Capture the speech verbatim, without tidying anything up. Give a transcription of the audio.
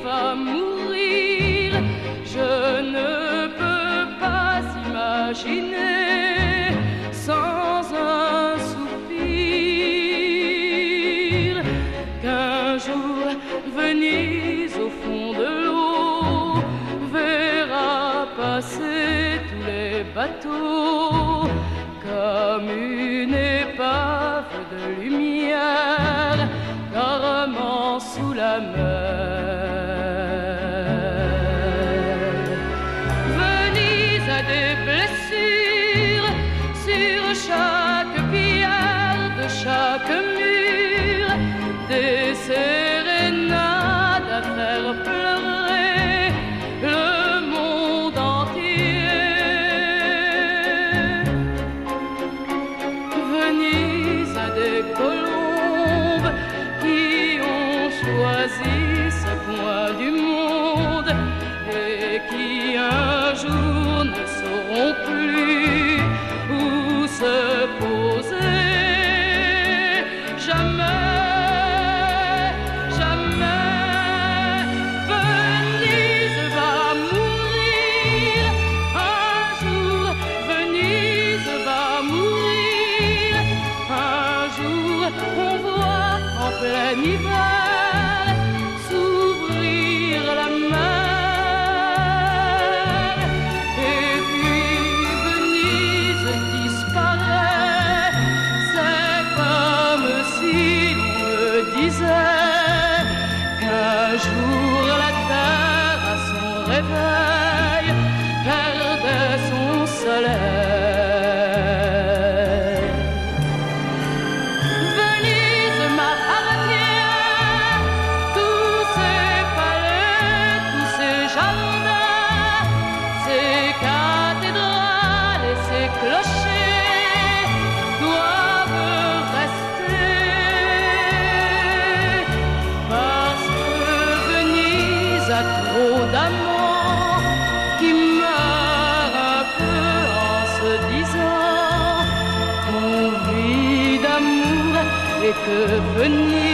va mourir. Je ne peux pas imaginer sans un soupir qu'un jour Venise au fond de l'eau verra passer tous les bateaux comme une épave de lumière rarement sous la mer. Venise a des blessures sur chaque pierre de chaque mur, des sérénades à faire pleurer le monde entier. Venise a des colombes qui ont choisi ce coin du monde et qui un jour ne sauront plus où se poser. Jamais, jamais, Venise va mourir. Un jour, Venise va mourir. Un jour, on voit en plein hiver s'ouvrir la mer. Et puis Venise disparaît. C'est comme si l'on me disait qu'un jour la terre à son réveil perdait son soleil. Venise m'appartient, tous ces palais, tous ces jardins, ces cathédrales et ces clochers doivent rester, parce que Venise a trop d'amants qui meurent un peu en se disant qu'on vit d'amour et que Venise